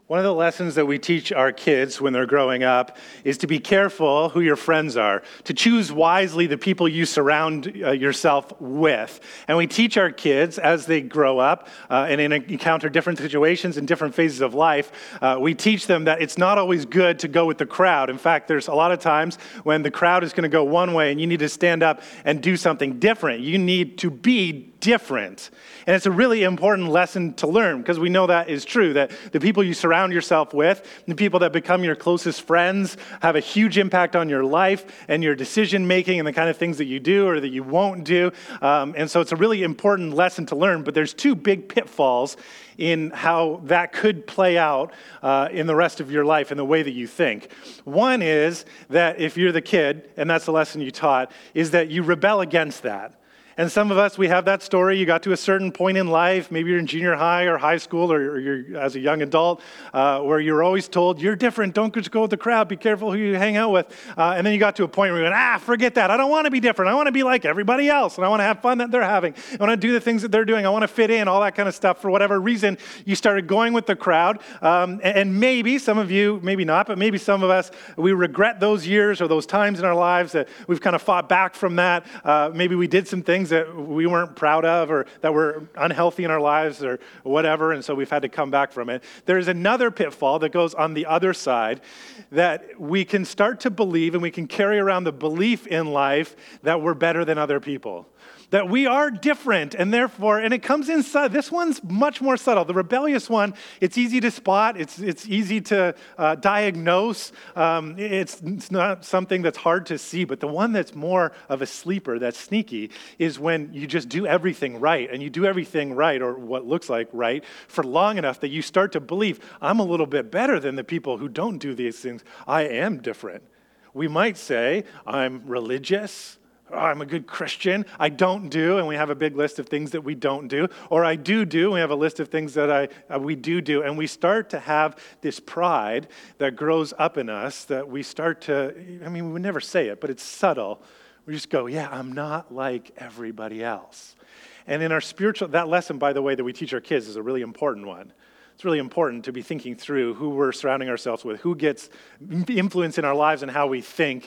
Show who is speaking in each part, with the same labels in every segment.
Speaker 1: One of the lessons that we teach our kids when they're growing up is to be careful who your friends are, to choose wisely the people you surround yourself with. And we teach our kids as they grow up and encounter different situations in different phases of life, we teach them that it's not always good to go with the crowd. In fact, there's a lot of times when the crowd is going to go one way and you need to stand up and do something different. You need to be different. And it's a really important lesson to learn because we know that is true, that the people you surround yourself with, the people that become your closest friends have a huge impact on your life and your decision making and the kind of things that you do or that you won't do. And so it's a really important lesson to learn, but there's two big pitfalls in how that could play out in the rest of your life in the way that you think. One is that if you're the kid, and that's the lesson you taught, is that you rebel against that. And some of us, we have that story. You got to a certain point in life, maybe you're in junior high or high school or you're as a young adult, where you're always told, you're different, don't just go with the crowd, be careful who you hang out with. And then you got to a point where you went, forget that. I don't want to be different. I want to be like everybody else. And I want to have fun that they're having. I want to do the things that they're doing. I want to fit in, all that kind of stuff. For whatever reason, you started going with the crowd. And maybe some of you, maybe not, but maybe some of us, we regret those years or those times in our lives that we've kind of fought back from that. Maybe we did some things that we weren't proud of or that were unhealthy in our lives or whatever, and so we've had to come back from it. There's another pitfall that goes on the other side, that we can start to believe and we can carry around the belief in life that we're better than other people. That we are different, and therefore, and it comes inside. This one's much more subtle. The rebellious one, it's easy to spot. It's easy to diagnose. It's not something that's hard to see. But the one that's more of a sleeper, that's sneaky, is when you just do everything right, and you do everything right, or what looks like right, for long enough that you start to believe, I'm a little bit better than the people who don't do these things. I am different. We might say, I'm religious. I'm a good Christian. I don't do, and we have a big list of things that we don't do. Or I do, and we have a list of things that we do. And we start to have this pride that grows up in us that we start to, we would never say it, but it's subtle. We just go, I'm not like everybody else. And in our spiritual, that lesson, by the way, that we teach our kids is a really important one. It's really important to be thinking through who we're surrounding ourselves with, who gets influence in our lives and how we think.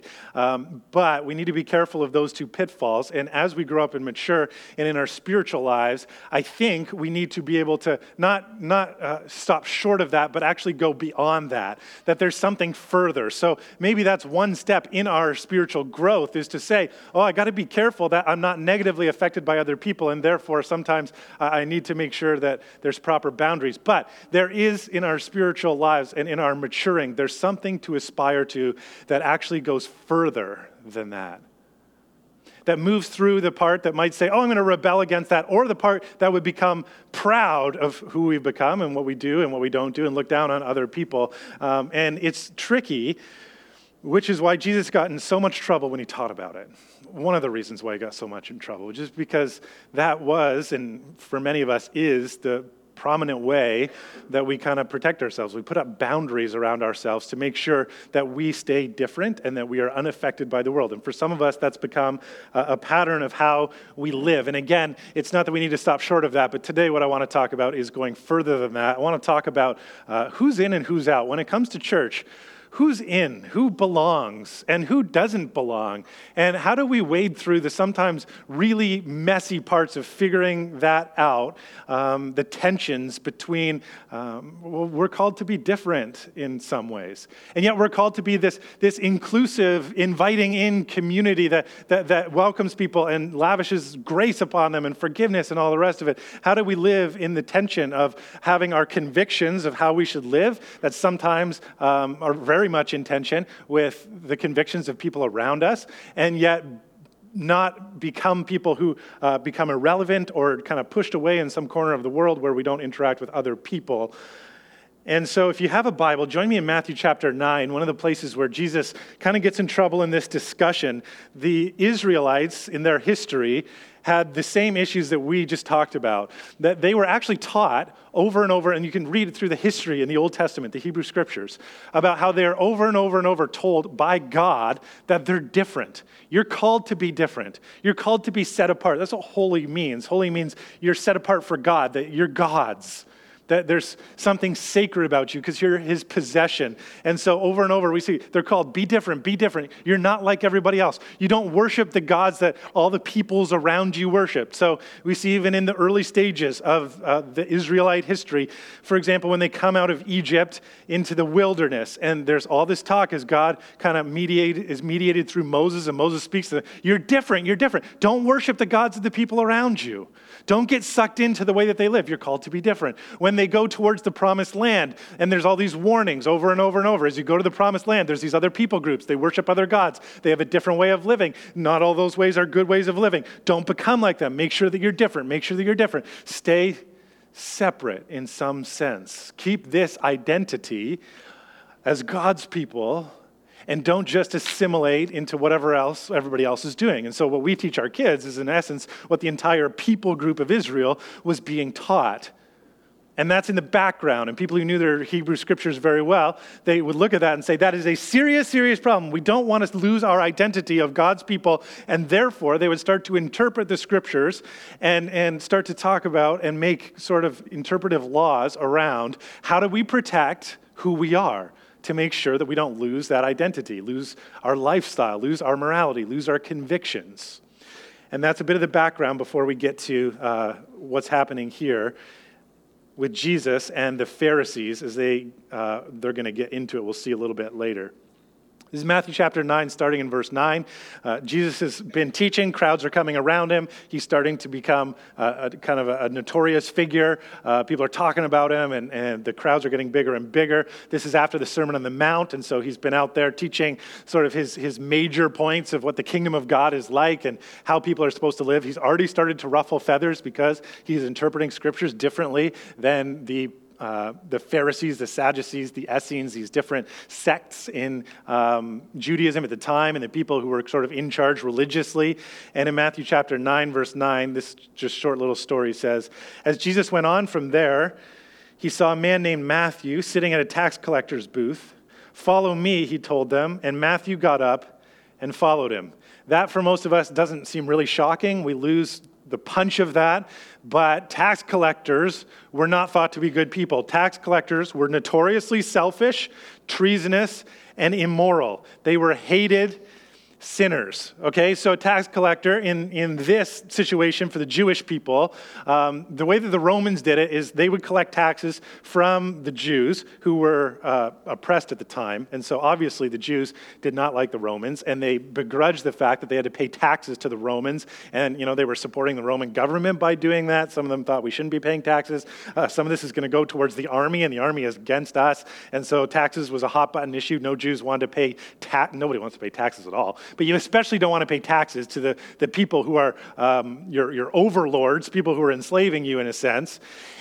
Speaker 1: But we need to be careful of those two pitfalls. And as we grow up and mature and in our spiritual lives, I think we need to be able to not stop short of that, but actually go beyond that there's something further. So maybe that's one step in our spiritual growth is to say, I got to be careful that I'm not negatively affected by other people. And therefore, sometimes I need to make sure that there's proper boundaries. But there is in our spiritual lives and in our maturing, there's something to aspire to that actually goes further than that. That moves through the part that might say, I'm going to rebel against that, or the part that would become proud of who we've become and what we do and what we don't do and look down on other people. And it's tricky, which is why Jesus got in so much trouble when he taught about it. One of the reasons why he got so much in trouble, just because that was, and for many of us is, the prominent way that we kind of protect ourselves. We put up boundaries around ourselves to make sure that we stay different and that we are unaffected by the world. And for some of us, that's become a pattern of how we live. And again, it's not that we need to stop short of that, but today what I want to talk about is going further than that. I want to talk about who's in and who's out. When it comes to church, who's in, who belongs, and who doesn't belong? And how do we wade through the sometimes really messy parts of figuring that out, the tensions between, we're called to be different in some ways. And yet we're called to be this inclusive, inviting in community that welcomes people and lavishes grace upon them and forgiveness and all the rest of it. How do we live in the tension of having our convictions of how we should live that sometimes are very much in tension with the convictions of people around us, and yet not become people who become irrelevant or kind of pushed away in some corner of the world where we don't interact with other people. And so if you have a Bible, join me in Matthew chapter 9, one of the places where Jesus kind of gets in trouble in this discussion. The Israelites in their history had the same issues that we just talked about, that they were actually taught over and over, and you can read it through the history in the Old Testament, the Hebrew Scriptures, about how they're over and over and over told by God that they're different. You're called to be different. You're called to be set apart. That's what holy means. Holy means you're set apart for God, that you're God's. that there's something sacred about you because you're his possession. And so over and over we see they're called, be different, be different. You're not like everybody else. You don't worship the gods that all the peoples around you worship. So we see even in the early stages of the Israelite history, for example, when they come out of Egypt into the wilderness, and there's all this talk as God kind of mediated through Moses, and Moses speaks to them, you're different, you're different. Don't worship the gods of the people around you. Don't get sucked into the way that they live. You're called to be different. When they go towards the promised land, and there's all these warnings over and over and over. As you go to the promised land, there's these other people groups. They worship other gods. They have a different way of living. Not all those ways are good ways of living. Don't become like them. Make sure that you're different. Make sure that you're different. Stay separate in some sense. Keep this identity as God's people, and don't just assimilate into whatever else everybody else is doing. And so what we teach our kids is, in essence, what the entire people group of Israel was being taught. And that's in the background. And people who knew their Hebrew scriptures very well, they would look at that and say, that is a serious, serious problem. We don't want to lose our identity of God's people. And therefore, they would start to interpret the scriptures and start to talk about and make sort of interpretive laws around how do we protect who we are, to make sure that we don't lose that identity, lose our lifestyle, lose our morality, lose our convictions. And that's a bit of the background before we get to what's happening here with Jesus and the Pharisees as they're going to get into it. We'll see a little bit later. This is Matthew chapter 9, starting in verse 9. Jesus has been teaching. Crowds are coming around him. He's starting to become kind of a notorious figure. People are talking about him, and the crowds are getting bigger and bigger. This is after the Sermon on the Mount, and so he's been out there teaching sort of his major points of what the kingdom of God is like and how people are supposed to live. He's already started to ruffle feathers because he's interpreting scriptures differently than the Pharisees, the Sadducees, the Essenes, these different sects in Judaism at the time, and the people who were sort of in charge religiously. And in Matthew chapter 9, verse 9, this just short little story says, as Jesus went on from there, he saw a man named Matthew sitting at a tax collector's booth. Follow me, he told them, and Matthew got up and followed him. That, for most of us, doesn't seem really shocking. We lose the punch of that, but tax collectors were not thought to be good people. Tax collectors were notoriously selfish, treasonous, and immoral. They were hated sinners, okay? So a tax collector in this situation for the Jewish people, the way that the Romans did it is they would collect taxes from the Jews who were oppressed at the time. And so obviously the Jews did not like the Romans, and they begrudged the fact that they had to pay taxes to the Romans. And, they were supporting the Roman government by doing that. Some of them thought we shouldn't be paying taxes. Some of this is going to go towards the army, and the army is against us. And so taxes was a hot button issue. No Jews wanted to pay nobody wants to pay taxes at all. But you especially don't want to pay taxes to the people who are your overlords, people who are enslaving you in a sense.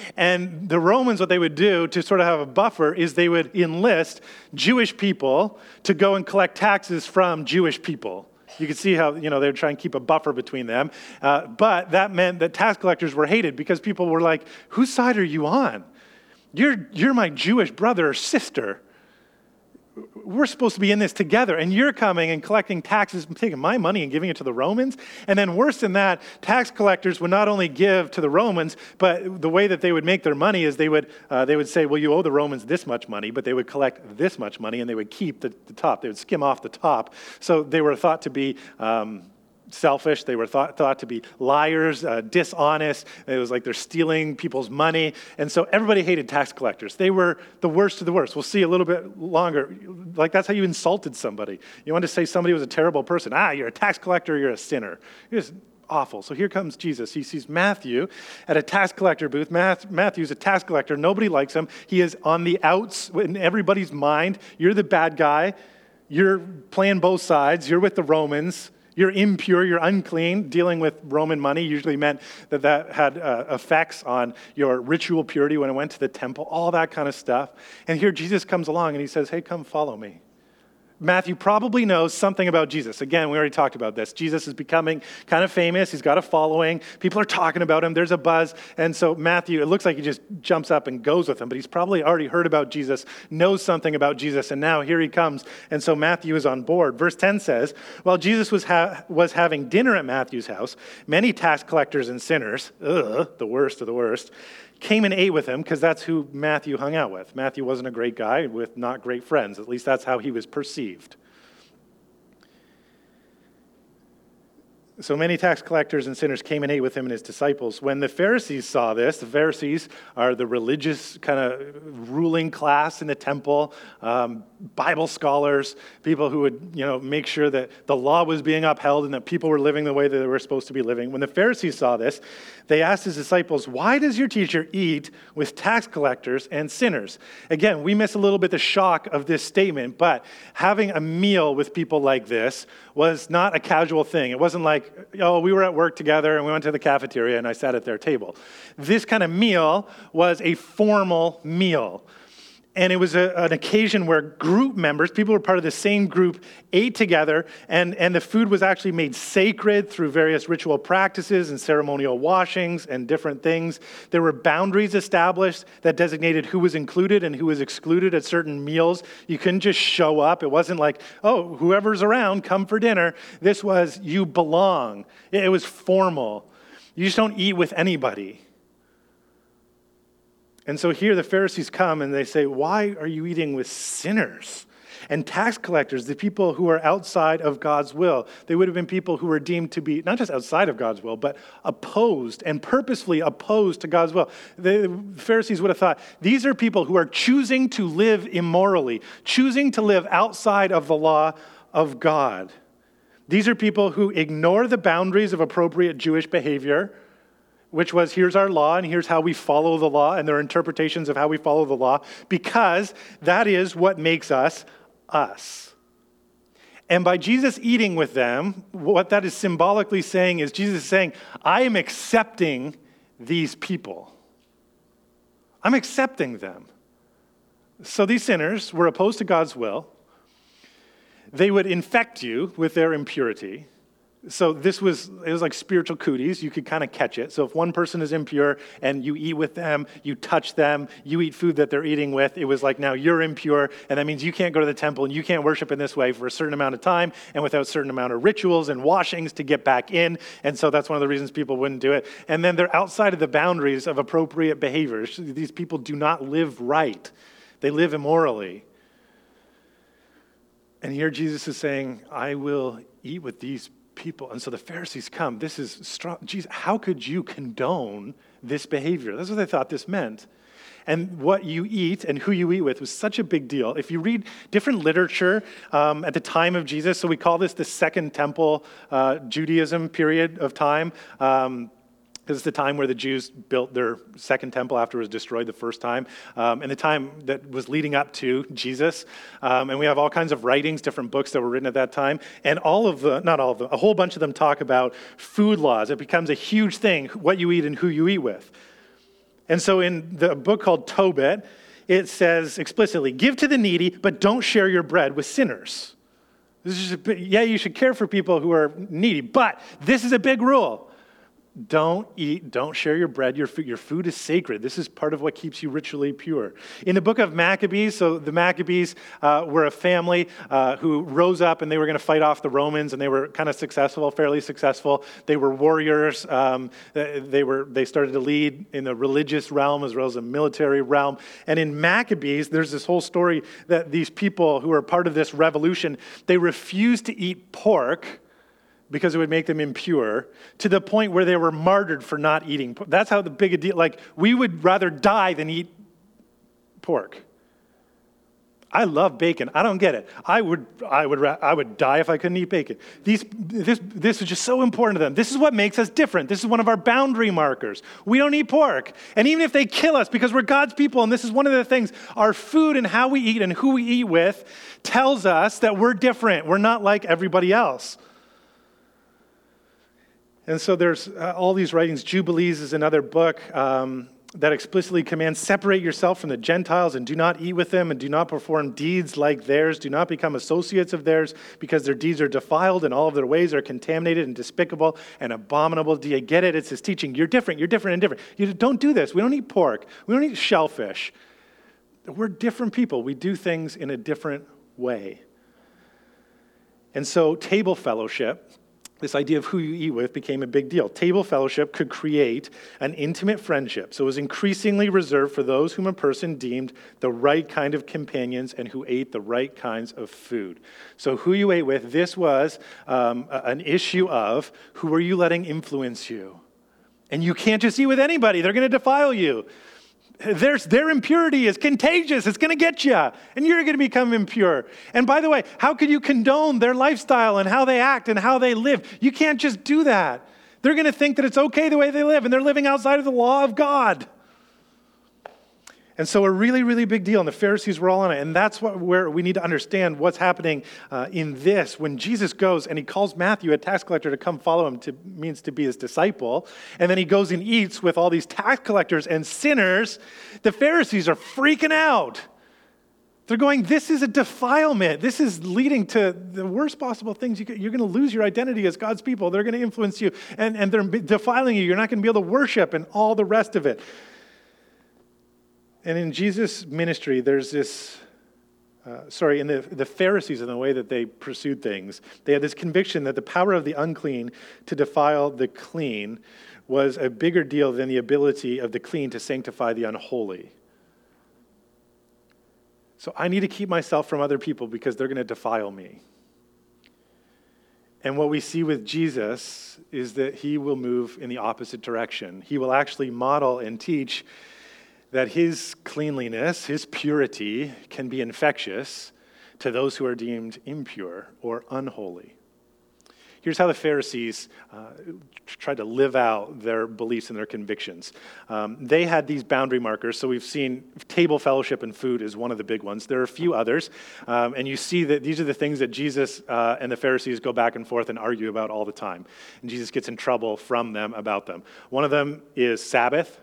Speaker 1: And the Romans, what they would do to sort of have a buffer is they would enlist Jewish people to go and collect taxes from Jewish people. You could see how, they would try and keep a buffer between them. But that meant that tax collectors were hated because people were like, whose side are you on? You're my Jewish brother or sister. We're supposed to be in this together, and you're coming and collecting taxes and taking my money and giving it to the Romans. And then worse than that, tax collectors would not only give to the Romans, but the way that they would make their money is they would say, well, you owe the Romans this much money, but they would collect this much money, and they would keep the top. They would skim off the top. So they were thought to be selfish. They were thought to be liars, dishonest. It was like they're stealing people's money. And so everybody hated tax collectors. They were the worst of the worst. We'll see a little bit longer. Like that's how you insulted somebody. You wanted to say somebody was a terrible person. You're a tax collector, you're a sinner. You're just awful. So here comes Jesus. He sees Matthew at a tax collector booth. Matthew's a tax collector. Nobody likes him. He is on the outs in everybody's mind. You're the bad guy. You're playing both sides. You're with the Romans. You're impure, you're unclean. Dealing with Roman money usually meant that had effects on your ritual purity when it went to the temple, all that kind of stuff. And here Jesus comes along and he says, hey, come follow me. Matthew probably knows something about Jesus. Again, we already talked about this. Jesus is becoming kind of famous. He's got a following. People are talking about him. There's a buzz. And so Matthew, it looks like he just jumps up and goes with him, but he's probably already heard about Jesus, knows something about Jesus, and now here he comes. And so Matthew is on board. Verse 10 says, while Jesus was having dinner at Matthew's house, many tax collectors and sinners, the worst of the worst, came and ate with him because that's who Matthew hung out with. Matthew wasn't a great guy with not great friends. At least that's how he was perceived. So many tax collectors and sinners came and ate with him and his disciples. When the Pharisees saw this, the Pharisees are the religious kind of ruling class in the temple, Bible scholars, people who would, make sure that the law was being upheld and that people were living the way that they were supposed to be living. When the Pharisees saw this, they asked his disciples, "Why does your teacher eat with tax collectors and sinners?" Again, we miss a little bit the shock of this statement, but having a meal with people like this was not a casual thing. It wasn't like, we were at work together and we went to the cafeteria and I sat at their table. This kind of meal was a formal meal. And it was an occasion where group members, people who were part of the same group, ate together, and the food was actually made sacred through various ritual practices and ceremonial washings and different things. There were boundaries established that designated who was included and who was excluded at certain meals. You couldn't just show up. It wasn't like, whoever's around, come for dinner. This was, you belong. It was formal. You just don't eat with anybody. And so here the Pharisees come and they say, "Why are you eating with sinners and tax collectors, the people who are outside of God's will?" They would have been people who were deemed to be not just outside of God's will, but opposed and purposefully opposed to God's will. The Pharisees would have thought, these are people who are choosing to live immorally, choosing to live outside of the law of God. These are people who ignore the boundaries of appropriate Jewish behavior, which was, here's our law and here's how we follow the law, and their interpretations of how we follow the law, because that is what makes us us. And by Jesus eating with them, what that is symbolically saying is Jesus is saying, I am accepting these people. I'm accepting them. So these sinners were opposed to God's will. They would infect you with their impurity. So it was like spiritual cooties. You could kind of catch it. So if one person is impure and you eat with them, you touch them, you eat food that they're eating with, it was like, now you're impure, and that means you can't go to the temple and you can't worship in this way for a certain amount of time and without a certain amount of rituals and washings to get back in. And so that's one of the reasons people wouldn't do it. And then they're outside of the boundaries of appropriate behaviors. These people do not live right. They live immorally. And here Jesus is saying, I will eat with these people. And so the Pharisees come. This is strong. Jesus, how could you condone this behavior? That's what they thought this meant. And what you eat and who you eat with was such a big deal. If you read different literature at the time of Jesus, so we call this the Second Temple Judaism period of time. This is the time where the Jews built their second temple after it was destroyed the first time, and the time that was leading up to Jesus. And we have all kinds of writings, different books that were written at that time. And a whole bunch of them talk about food laws. It becomes a huge thing, what you eat and who you eat with. And so in the book called Tobit, it says explicitly, give to the needy, but don't share your bread with sinners. You should care for people who are needy, but this is a big rule. Don't share your bread. Your food is sacred. This is part of what keeps you ritually pure. In the book of Maccabees, so the Maccabees were a family who rose up and they were going to fight off the Romans, and they were kind of fairly successful. They were warriors. They started to lead in the religious realm as well as the military realm. And in Maccabees, there's this whole story that these people who are part of this revolution, they refused to eat pork because it would make them impure, to the point where they were martyred for not eating pork. That's how big a deal, like, we would rather die than eat pork. I love bacon. I don't get it. I would die if I couldn't eat bacon. This is just so important to them. This is what makes us different. This is one of our boundary markers. We don't eat pork. And even if they kill us because we're God's people, and this is one of the things, our food and how we eat and who we eat with tells us that we're different. We're not like everybody else. And so there's all these writings. Jubilees is another book that explicitly commands, separate yourself from the Gentiles and do not eat with them and do not perform deeds like theirs. Do not become associates of theirs because their deeds are defiled and all of their ways are contaminated and despicable and abominable. Do you get it? It's his teaching. You're different and different. You don't do this. We don't eat pork. We don't eat shellfish. We're different people. We do things in a different way. And so table fellowship this idea of who you eat with became a big deal. Table fellowship could create an intimate friendship, so it was increasingly reserved for those whom a person deemed the right kind of companions and who ate the right kinds of food. So who you ate with, this was an issue of who are you letting influence you? And you can't just eat with anybody. They're going to defile you. Their impurity is contagious. It's going to get you, and you're going to become impure. And by the way, how could you condone their lifestyle and how they act and how they live? You can't just do that. They're going to think that it's okay the way they live, and they're living outside of the law of God. And so a really, really big deal, and the Pharisees were all on it. And that's where we need to understand what's happening in this. When Jesus goes and he calls Matthew, a tax collector, to come follow him, means to be his disciple, and then he goes and eats with all these tax collectors and sinners, the Pharisees are freaking out. They're going, this is a defilement. This is leading to the worst possible things. You're going to lose your identity as God's people. They're going to influence you, and they're defiling you. You're not going to be able to worship and all the rest of it. And in Jesus' ministry, there's this, in the Pharisees and the way that they pursued things, they had this conviction that the power of the unclean to defile the clean was a bigger deal than the ability of the clean to sanctify the unholy. So I need to keep myself from other people because they're going to defile me. And what we see with Jesus is that he will move in the opposite direction. He will actually model and teach that his cleanliness, his purity, can be infectious to those who are deemed impure or unholy. Here's how the Pharisees tried to live out their beliefs and their convictions. They had these boundary markers. So we've seen table fellowship and food is one of the big ones. There are a few others. And you see that these are the things that Jesus and the Pharisees go back and forth and argue about all the time. And Jesus gets in trouble from them about them. One of them is Sabbath.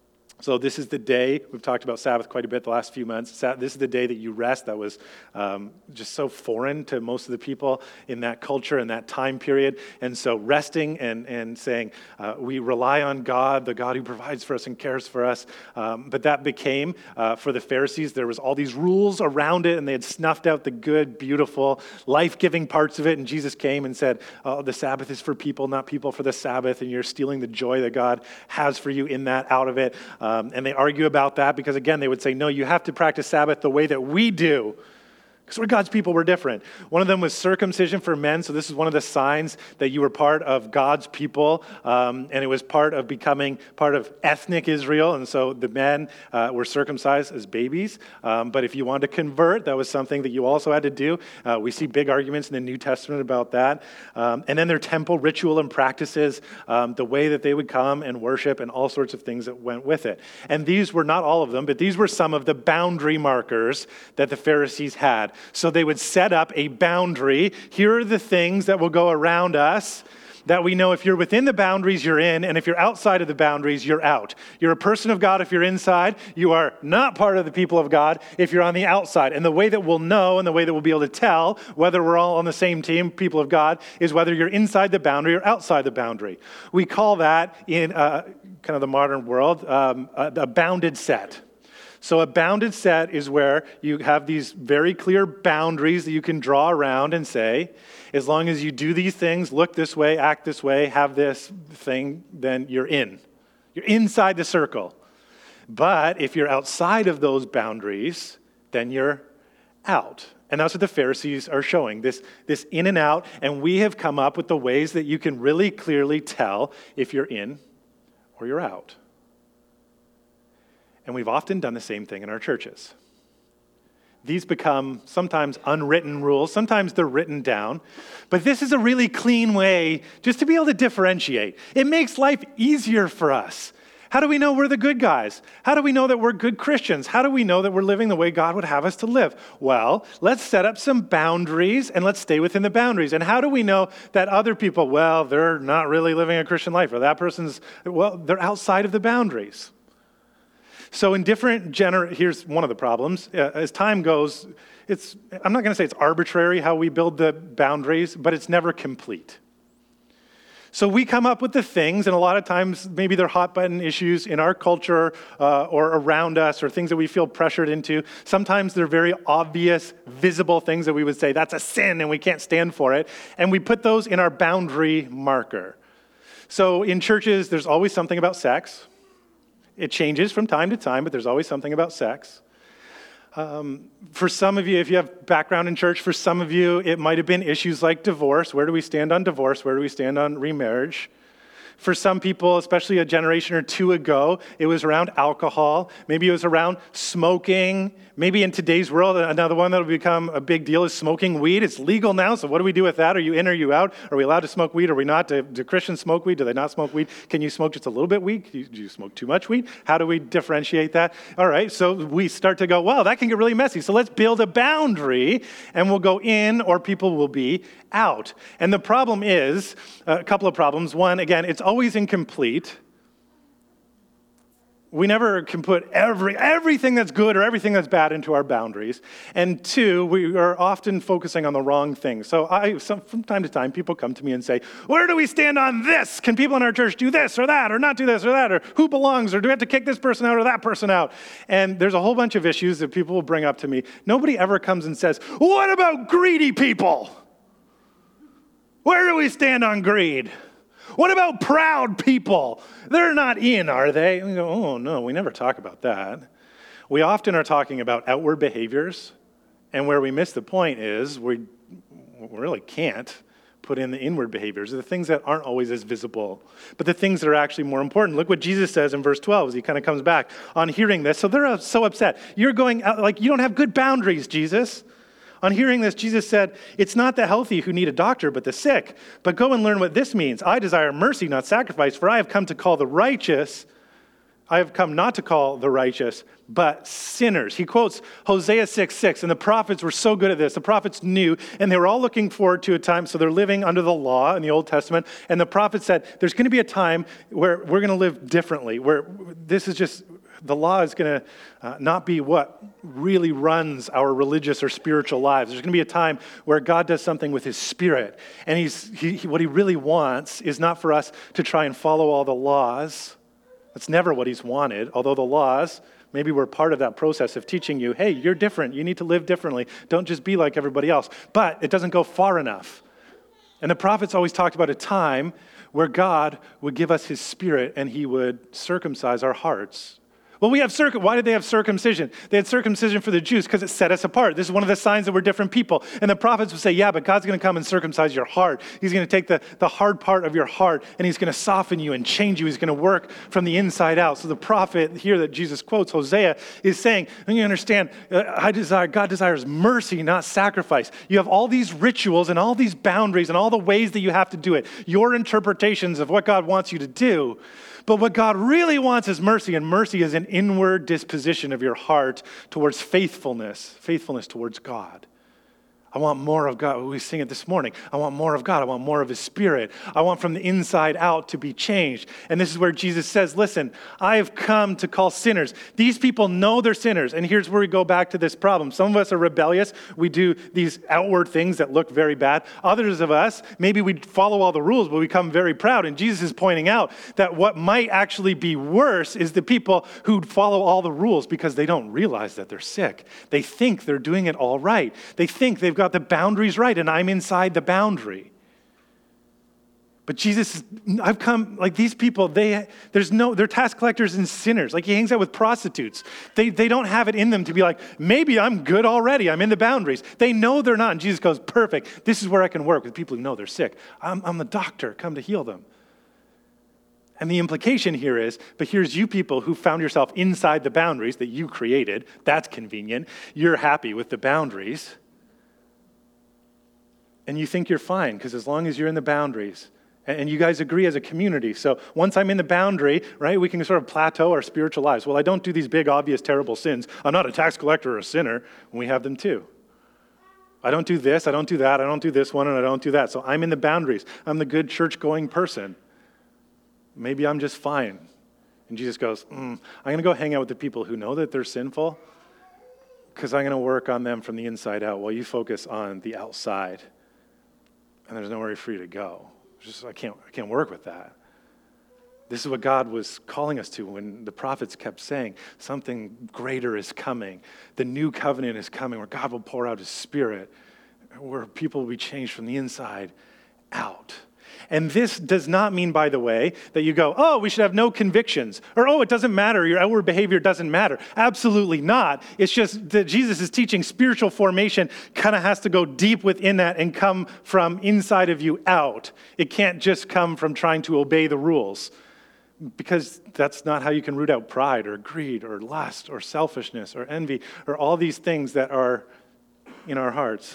Speaker 1: So this is the day, we've talked about Sabbath quite a bit the last few months. This is the day that you rest. That was just so foreign to most of the people in that culture and that time period. And so resting and saying, we rely on God, the God who provides for us and cares for us. But that became, for the Pharisees, there was all these rules around it, and they had snuffed out the good, beautiful, life-giving parts of it. And Jesus came and said, oh, the Sabbath is for people, not people for the Sabbath. And you're stealing the joy that God has for you in that, out of it. And they argue about that because, again, they would say, no, you have to practice Sabbath the way that we do. Because we're God's people, we're different. One of them was circumcision for men. So this is one of the signs that you were part of God's people. And it was part of becoming part of ethnic Israel. And so the men were circumcised as babies. But if you wanted to convert, that was something that you also had to do. We see big arguments in the New Testament about that. And then their temple ritual and practices, the way that they would come and worship and all sorts of things that went with it. And these were not all of them, but these were some of the boundary markers that the Pharisees had. So they would set up a boundary. Here are the things that will go around us that we know if you're within the boundaries, you're in, and if you're outside of the boundaries, you're out. You're a person of God if you're inside. You are not part of the people of God if you're on the outside. And the way that we'll know and the way that we'll be able to tell whether we're all on the same team, people of God, is whether you're inside the boundary or outside the boundary. We call that, in kind of the modern world, a bounded set. So a bounded set is where you have these very clear boundaries that you can draw around and say, as long as you do these things, look this way, act this way, have this thing, then you're in. You're inside the circle. But if you're outside of those boundaries, then you're out. And that's what the Pharisees are showing, this in and out. And we have come up with the ways that you can really clearly tell if you're in or you're out. And we've often done the same thing in our churches. These become sometimes unwritten rules. Sometimes they're written down. But this is a really clean way just to be able to differentiate. It makes life easier for us. How do we know we're the good guys? How do we know that we're good Christians? How do we know that we're living the way God would have us to live? Well, let's set up some boundaries and let's stay within the boundaries. And how do we know that other people, well, they're not really living a Christian life, or that person's, well, they're outside of the boundaries? So in different here's one of the problems. As time goes, I'm not going to say it's arbitrary how we build the boundaries, but it's never complete. So we come up with the things, and a lot of times maybe they're hot button issues in our culture or around us, or things that we feel pressured into. Sometimes they're very obvious, visible things that we would say, that's a sin and we can't stand for it. And we put those in our boundary marker. So in churches, there's always something about sex. It changes from time to time, but there's always something about sex. For some of you, if you have background in church, for some of you, it might have been issues like divorce. Where do we stand on divorce? Where do we stand on remarriage? For some people, especially a generation or two ago, it was around alcohol. Maybe it was around smoking. Maybe in today's world, another one that will become a big deal is smoking weed. It's legal now, so what do we do with that? Are you in or are you out? Are we allowed to smoke weed? Are we not? Do Christians smoke weed? Do they not smoke weed? Can you smoke just a little bit weed? Do you smoke too much weed? How do we differentiate that? All right, so we start to go, well, that can get really messy. So let's build a boundary, and we'll go in or people will be out. And the problem is, a couple of problems. One, again, it's always incomplete. We never can put everything that's good or everything that's bad into our boundaries. And two, we are often focusing on the wrong things. So from time to time, people come to me and say, where do we stand on this? Can people in our church do this or that, or not do this or that, or who belongs, or do we have to kick this person out or that person out? And there's a whole bunch of issues that people will bring up to me. Nobody ever comes and says, what about greedy people? Where do we stand on greed? What about proud people? They're not in, are they? And we go, oh, no, we never talk about that. We often are talking about outward behaviors, and where we miss the point is we really can't put in the inward behaviors, the things that aren't always as visible, but the things that are actually more important. Look what Jesus says in verse 12 as he kind of comes back on hearing this. So they're so upset. You're going out, like, you don't have good boundaries, Jesus. On hearing this, Jesus said, it's not the healthy who need a doctor, but the sick. But go and learn what this means. I desire mercy, not sacrifice, for I have come to call the righteous. I have come not to call the righteous, but sinners. He quotes Hosea 6:6, and the prophets were so good at this. The prophets knew, and they were all looking forward to a time, so they're living under the law in the Old Testament, and the prophet said, there's going to be a time where we're going to live differently, where this is just, the law is going to not be what really runs our religious or spiritual lives. There's going to be a time where God does something with his Spirit, and what he really wants is not for us to try and follow all the laws. That's never what he's wanted, although the laws, maybe we're part of that process of teaching you, hey, you're different. You need to live differently. Don't just be like everybody else. But it doesn't go far enough. And the prophets always talked about a time where God would give us his Spirit and he would circumcise our hearts. Well, why did they have circumcision? They had circumcision for the Jews because it set us apart. This is one of the signs that we're different people. And the prophets would say, yeah, but God's going to come and circumcise your heart. He's going to take the hard part of your heart and he's going to soften you and change you. He's going to work from the inside out. So the prophet here that Jesus quotes, Hosea, is saying, and you understand, God desires mercy, not sacrifice. You have all these rituals and all these boundaries and all the ways that you have to do it, your interpretations of what God wants you to do. But what God really wants is mercy, and mercy is an inward disposition of your heart towards faithfulness towards God. I want more of God. We sing it this morning. I want more of God. I want more of his Spirit. I want from the inside out to be changed. And this is where Jesus says, listen, I have come to call sinners. These people know they're sinners. And here's where we go back to this problem. Some of us are rebellious. We do these outward things that look very bad. Others of us, maybe we follow all the rules, but we become very proud. And Jesus is pointing out that what might actually be worse is the people who follow all the rules because they don't realize that they're sick. They think they're doing it all right. They think they've got the boundaries right, and I'm inside the boundary. But Jesus, I've come, like these people, they're tax collectors and sinners. Like he hangs out with prostitutes. They don't have it in them to be like, maybe I'm good already. I'm in the boundaries. They know they're not. And Jesus goes, perfect. This is where I can work with people who know they're sick. I'm the doctor, come to heal them. And the implication here is, but here's you people who found yourself inside the boundaries that you created. That's convenient. You're happy with the boundaries. And you think you're fine, because as long as you're in the boundaries, and you guys agree as a community. So once I'm in the boundary, right, we can sort of plateau our spiritual lives. Well, I don't do these big, obvious, terrible sins. I'm not a tax collector or a sinner, and we have them too. I don't do this, I don't do that, I don't do this one, and I don't do that. So I'm in the boundaries. I'm the good church-going person. Maybe I'm just fine. And Jesus goes, I'm going to go hang out with the people who know that they're sinful, because I'm going to work on them from the inside out while you focus on the outside. And there's nowhere for you to go. I can't work with that. This is what God was calling us to when the prophets kept saying, something greater is coming. The new covenant is coming where God will pour out his Spirit, where people will be changed from the inside out. And this does not mean, by the way, that you go, oh, we should have no convictions, or oh, it doesn't matter, your outward behavior doesn't matter. Absolutely not. It's just that Jesus is teaching spiritual formation kind of has to go deep within that and come from inside of you out. It can't just come from trying to obey the rules, because that's not how you can root out pride or greed or lust or selfishness or envy or all these things that are in our hearts.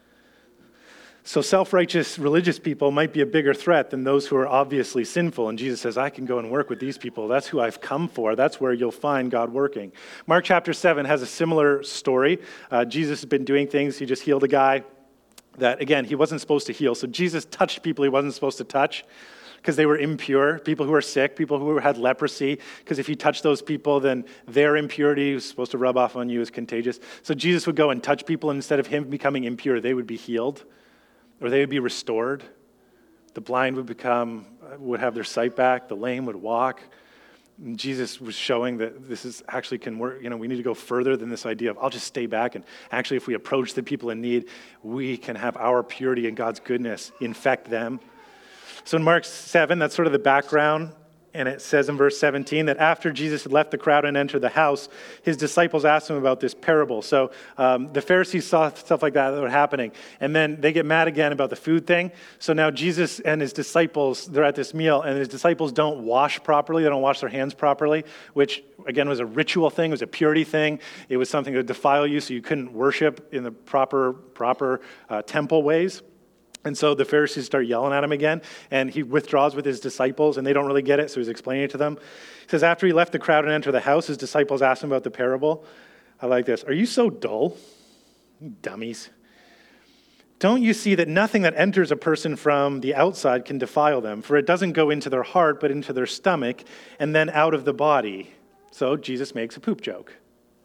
Speaker 1: So self-righteous religious people might be a bigger threat than those who are obviously sinful. And Jesus says, I can go and work with these people. That's who I've come for. That's where you'll find God working. Mark chapter 7 has a similar story. Jesus has been doing things. He just healed a guy that, again, he wasn't supposed to heal. So Jesus touched people he wasn't supposed to touch because they were impure, people who were sick, people who had leprosy, because if you touch those people, then their impurity was supposed to rub off on you as contagious. So Jesus would go and touch people, and instead of him becoming impure, they would be healed. Or they would be restored. The blind would have their sight back. The lame would walk. And Jesus was showing that this is actually can work. We need to go further than this idea of I'll just stay back. And actually, if we approach the people in need, we can have our purity and God's goodness infect them. So in Mark 7, that's sort of the background. And it says in verse 17 that after Jesus had left the crowd and entered the house, his disciples asked him about this parable. So the Pharisees saw stuff like that were happening. And then they get mad again about the food thing. So now Jesus and his disciples, they're at this meal, and his disciples don't wash properly. They don't wash their hands properly, which, again, was a ritual thing. It was a purity thing. It was something that would defile you, so you couldn't worship in the proper temple ways. And so the Pharisees start yelling at him again, and he withdraws with his disciples, and they don't really get it, so he's explaining it to them. He says, after he left the crowd and entered the house, his disciples asked him about the parable. I like this. Are you so dull? You dummies. Don't you see that nothing that enters a person from the outside can defile them? For it doesn't go into their heart, but into their stomach, and then out of the body. So Jesus makes a poop joke.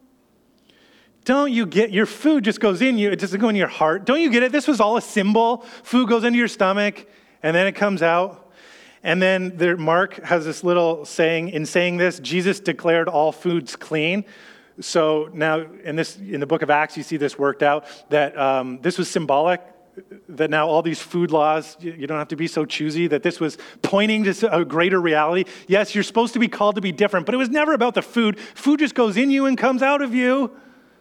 Speaker 1: Don't you get, your food just goes in you, it doesn't go in your heart. Don't you get it? This was all a symbol. Food goes into your stomach, and then it comes out. And then Mark has this little saying, in saying this, Jesus declared all foods clean. So now, in the book of Acts, you see this worked out, that this was symbolic, that now all these food laws, you don't have to be so choosy, that this was pointing to a greater reality. Yes, you're supposed to be called to be different, but it was never about the food. Food just goes in you and comes out of you.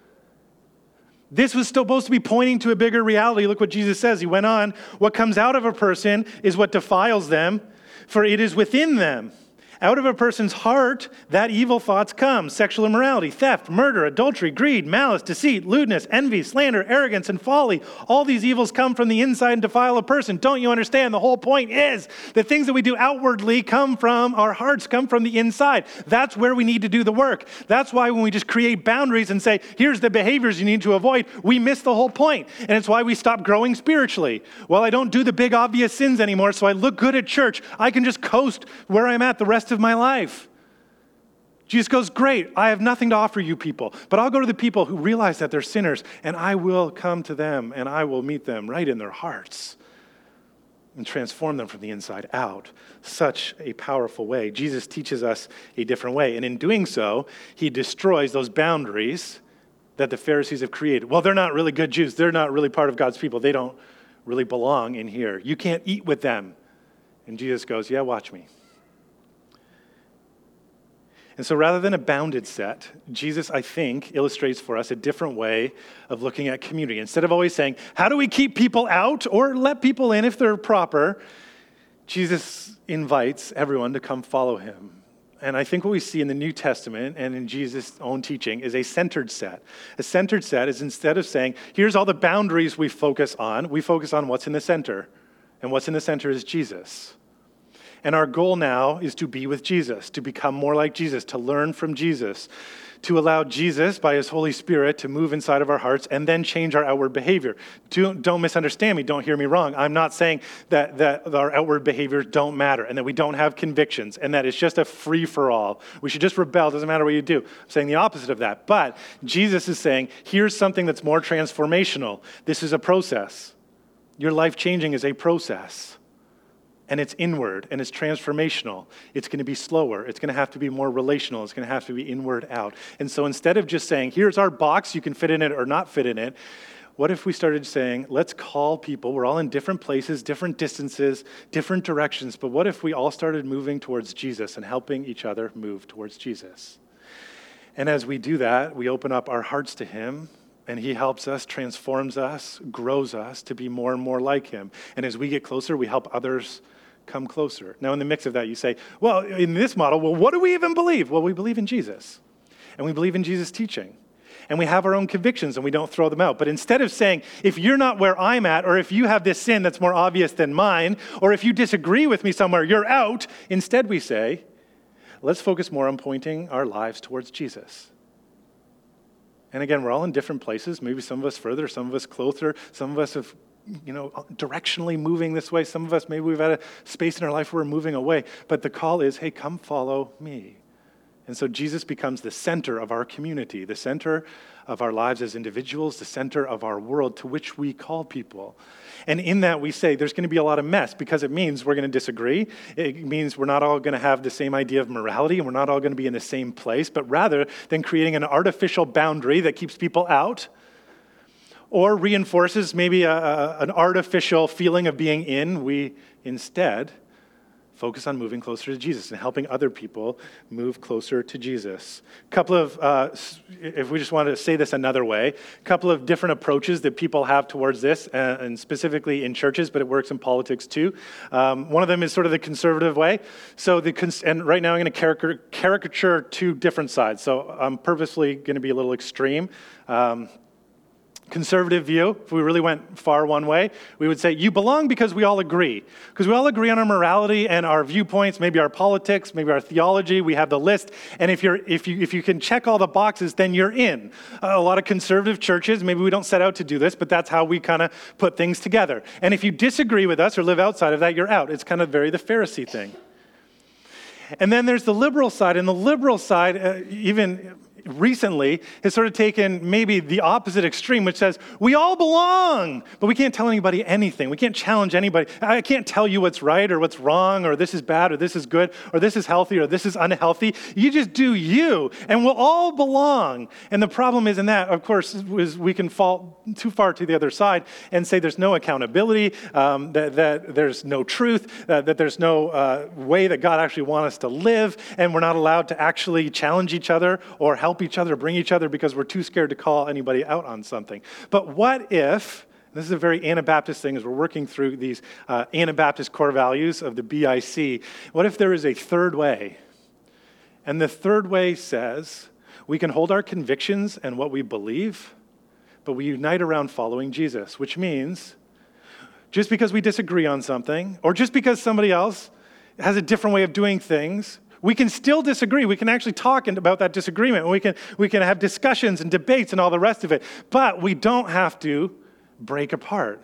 Speaker 1: This was still supposed to be pointing to a bigger reality. Look what Jesus says. He went on, what comes out of a person is what defiles them, for it is within them. Out of a person's heart, that evil thoughts come: sexual immorality, theft, murder, adultery, greed, malice, deceit, lewdness, envy, slander, arrogance, and folly. All these evils come from the inside and defile a person. Don't you understand? The whole point is the things that we do outwardly come from our hearts, come from the inside. That's where we need to do the work. That's why when we just create boundaries and say, here's the behaviors you need to avoid, we miss the whole point. And it's why we stop growing spiritually. Well, I don't do the big obvious sins anymore, so I look good at church. I can just coast where I'm at the rest of my life. Jesus goes, great, I have nothing to offer you people, but I'll go to the people who realize that they're sinners, and I will come to them, and I will meet them right in their hearts and transform them from the inside out. Such a powerful way. Jesus teaches us a different way, and in doing so, he destroys those boundaries that the Pharisees have created. Well, they're not really good Jews. They're not really part of God's people. They don't really belong in here. You can't eat with them. And Jesus goes, yeah, watch me. And so rather than a bounded set, Jesus, I think, illustrates for us a different way of looking at community. Instead of always saying, how do we keep people out or let people in if they're proper, Jesus invites everyone to come follow him. And I think what we see in the New Testament and in Jesus' own teaching is a centered set. A centered set is, instead of saying, here's all the boundaries we focus on what's in the center. And what's in the center is Jesus. And our goal now is to be with Jesus, to become more like Jesus, to learn from Jesus, to allow Jesus, by his Holy Spirit, to move inside of our hearts and then change our outward behavior. Don't misunderstand me. Don't hear me wrong. I'm not saying that our outward behaviors don't matter and that we don't have convictions and that it's just a free-for-all. We should just rebel. Doesn't matter what you do. I'm saying the opposite of that. But Jesus is saying, here's something that's more transformational. This is a process. Your life changing is a process. and it's inward, and it's transformational. It's going to be slower. It's going to have to be more relational. It's going to have to be inward out. And so instead of just saying, here's our box, you can fit in it or not fit in it, what if we started saying, let's call people, we're all in different places, different distances, different directions, but what if we all started moving towards Jesus and helping each other move towards Jesus? And as we do that, we open up our hearts to him, and he helps us, transforms us, grows us to be more and more like him. And as we get closer, we help others come closer. Now, in the mix of that, you say, well, in this model, well, what do we even believe? Well, we believe in Jesus, and we believe in Jesus' teaching. And we have our own convictions, and we don't throw them out. But instead of saying, if you're not where I'm at, or if you have this sin that's more obvious than mine, or if you disagree with me somewhere, you're out, instead we say, let's focus more on pointing our lives towards Jesus. And again, we're all in different places. Maybe some of us further, some of us closer, some of us have, directionally moving this way. Some of us, maybe we've had a space in our life where we're moving away. But the call is, hey, come follow me. And so Jesus becomes the center of our community, the center of our lives as individuals, the center of our world to which we call people. And in that we say there's going to be a lot of mess because it means we're going to disagree. It means we're not all going to have the same idea of morality and we're not all going to be in the same place. But rather than creating an artificial boundary that keeps people out or reinforces maybe an artificial feeling of being in, we instead focus on moving closer to Jesus and helping other people move closer to Jesus. A couple of, if we just want to say this another way, a couple of different approaches that people have towards this, and specifically in churches, but it works in politics too. One of them is sort of the conservative way. So and right now I'm going to caricature two different sides. So I'm purposely going to be a little extreme. Conservative view, if we really went far one way, we would say you belong because we all agree. Because we all agree on our morality and our viewpoints, maybe our politics, maybe our theology, we have the list. And if you can check all the boxes, then you're in. A lot of conservative churches, maybe we don't set out to do this, but that's how we kind of put things together. And if you disagree with us or live outside of that, you're out. It's kind of very the Pharisee thing. And then there's the liberal side, and the liberal side, even recently, has sort of taken maybe the opposite extreme, which says, we all belong, but we can't tell anybody anything. We can't challenge anybody. I can't tell you what's right or what's wrong, or this is bad, or this is good, or this is healthy, or this is unhealthy. You just do you, and we'll all belong. And the problem is in that, of course, is we can fall too far to the other side and say there's no accountability, that there's no truth, that there's no way that God actually wants us to live, and we're not allowed to actually challenge each other or help each other, bring each other because we're too scared to call anybody out on something. But what if, this is a very Anabaptist thing as we're working through these Anabaptist core values of the BIC, what if there is a third way? And the third way says we can hold our convictions and what we believe, but we unite around following Jesus, which means just because we disagree on something or just because somebody else has a different way of doing things, we can still disagree. We can actually talk about that disagreement. We can have discussions and debates and all the rest of it. But we don't have to break apart.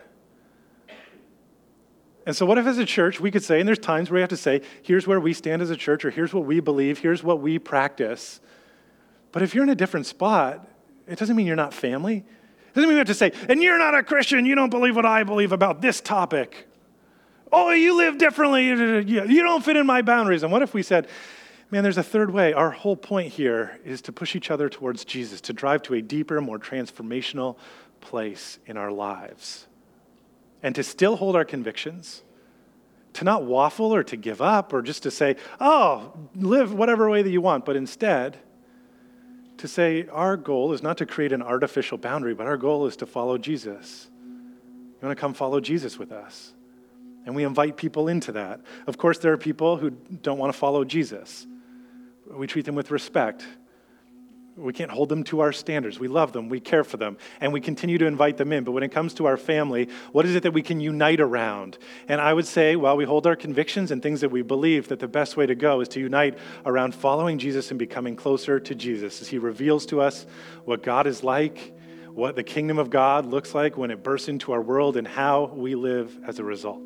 Speaker 1: And so what if as a church we could say, and there's times where we have to say, here's where we stand as a church, or here's what we believe, here's what we practice. But if you're in a different spot, it doesn't mean you're not family. It doesn't mean we have to say, and you're not a Christian, you don't believe what I believe about this topic. Oh, you live differently. You don't fit in my boundaries. And what if we said, man, there's a third way. Our whole point here is to push each other towards Jesus, to drive to a deeper, more transformational place in our lives. And to still hold our convictions, to not waffle or to give up or just to say, oh, live whatever way that you want, but instead to say our goal is not to create an artificial boundary, but our goal is to follow Jesus. You want to come follow Jesus with us? And we invite people into that. Of course, there are people who don't want to follow Jesus. We treat them with respect. We can't hold them to our standards. We love them. We care for them. And we continue to invite them in. But when it comes to our family, what is it that we can unite around? And I would say, while we hold our convictions and things that we believe, that the best way to go is to unite around following Jesus and becoming closer to Jesus as he reveals to us what God is like, what the kingdom of God looks like when it bursts into our world, and how we live as a result.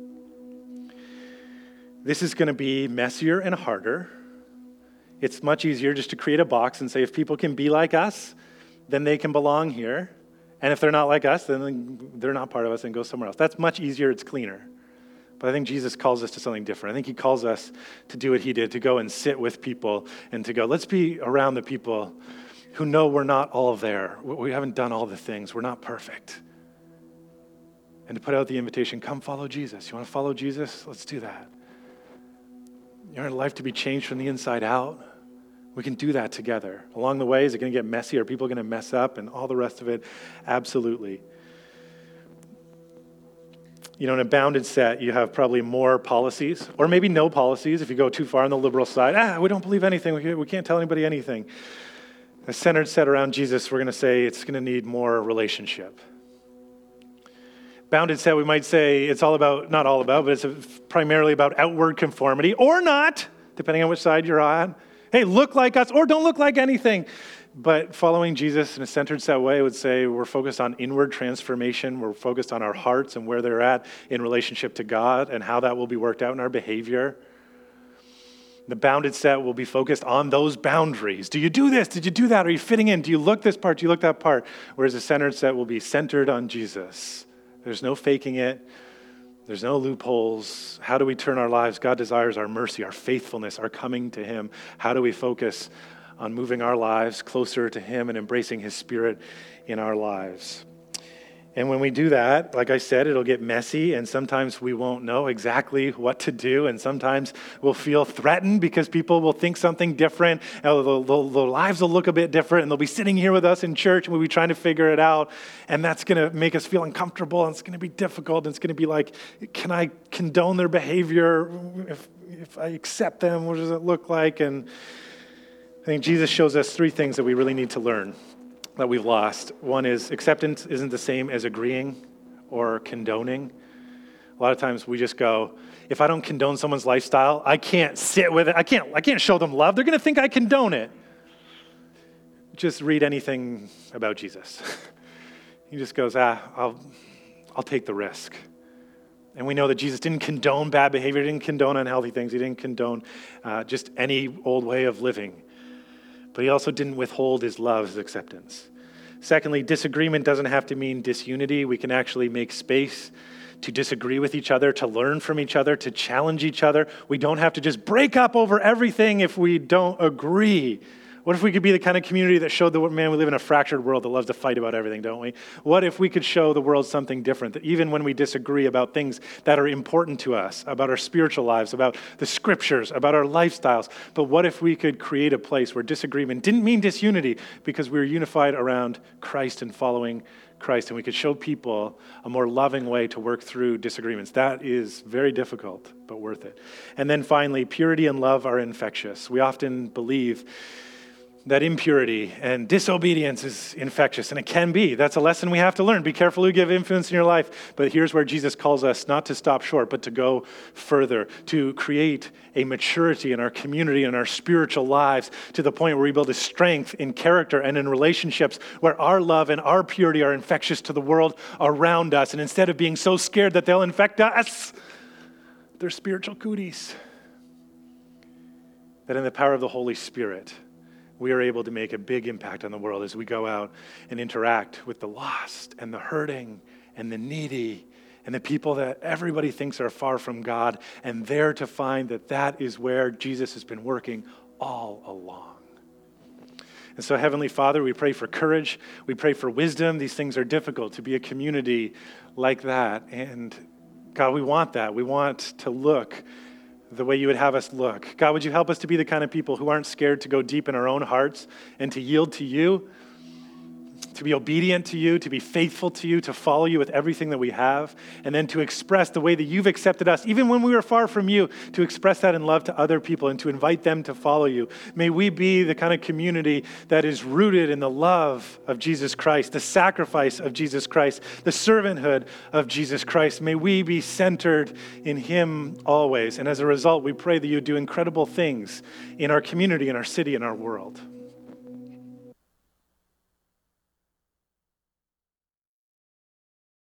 Speaker 1: This is going to be messier and harder. It's much easier just to create a box and say if people can be like us, then they can belong here. And if they're not like us, then they're not part of us and go somewhere else. That's much easier. It's cleaner. But I think Jesus calls us to something different. I think he calls us to do what he did, to go and sit with people and to go, let's be around the people who know we're not all there. We haven't done all the things. We're not perfect. And to put out the invitation, come follow Jesus. You want to follow Jesus? Let's do that. You want your life to be changed from the inside out? We can do that together. Along the way, is it going to get messy? Are people going to mess up and all the rest of it? Absolutely. In a bounded set, you have probably more policies, or maybe no policies if you go too far on the liberal side. We don't believe anything. We can't tell anybody anything. A centered set around Jesus, we're going to say it's going to need more relationship. Bounded set, we might say it's not all about, but it's primarily about outward conformity, or not, depending on which side you're on. Hey, look like us, or don't look like anything. But following Jesus in a centered set way would say we're focused on inward transformation. We're focused on our hearts and where they're at in relationship to God and how that will be worked out in our behavior. The bounded set will be focused on those boundaries. Do you do this? Did you do that? Are you fitting in? Do you look this part? Do you look that part? Whereas the centered set will be centered on Jesus. There's no faking it. There's no loopholes. How do we turn our lives? God desires our mercy, our faithfulness, our coming to him. How do we focus on moving our lives closer to him and embracing his Spirit in our lives? And when we do that, like I said, it'll get messy, and sometimes we won't know exactly what to do, and sometimes we'll feel threatened because people will think something different, and their lives will look a bit different, and they'll be sitting here with us in church, and we'll be trying to figure it out, and that's going to make us feel uncomfortable, and it's going to be difficult, and it's going to be like, can I condone their behavior? If I accept them, what does it look like? And I think Jesus shows us three things that we really need to learn that we've lost. One is acceptance isn't the same as agreeing or condoning. A lot of times we just go, if I don't condone someone's lifestyle, I can't sit with it. I can't show them love. They're going to think I condone it. Just read anything about Jesus. He just goes, I'll take the risk. And we know that Jesus didn't condone bad behavior, he didn't condone unhealthy things, he didn't condone just any old way of living. But he also didn't withhold his love, his acceptance. Secondly, disagreement doesn't have to mean disunity. We can actually make space to disagree with each other, to learn from each other, to challenge each other. We don't have to just break up over everything if we don't agree. What if we could be the kind of community that showed we live in a fractured world that loves to fight about everything, don't we? What if we could show the world something different, that even when we disagree about things that are important to us, about our spiritual lives, about the scriptures, about our lifestyles, but what if we could create a place where disagreement didn't mean disunity because we were unified around Christ and following Christ, and we could show people a more loving way to work through disagreements. That is very difficult, but worth it. And then finally, purity and love are infectious. We often believe that impurity and disobedience is infectious, and it can be. That's a lesson we have to learn. Be careful who you give influence in your life. But here's where Jesus calls us not to stop short, but to go further, to create a maturity in our community and our spiritual lives to the point where we build a strength in character and in relationships where our love and our purity are infectious to the world around us. And instead of being so scared that they'll infect us, they're spiritual cooties. That in the power of the Holy Spirit, we are able to make a big impact on the world as we go out and interact with the lost and the hurting and the needy and the people that everybody thinks are far from God, and there to find that that is where Jesus has been working all along. And so, Heavenly Father, we pray for courage. We pray for wisdom. These things are difficult, to be a community like that. And God, we want that. We want to look the way you would have us look. God, would you help us to be the kind of people who aren't scared to go deep in our own hearts and to yield to you, to be obedient to you, to be faithful to you, to follow you with everything that we have, and then to express the way that you've accepted us, even when we were far from you, to express that in love to other people and to invite them to follow you. May we be the kind of community that is rooted in the love of Jesus Christ, the sacrifice of Jesus Christ, the servanthood of Jesus Christ. May we be centered in him always. And as a result, we pray that you do incredible things in our community, in our city, in our world.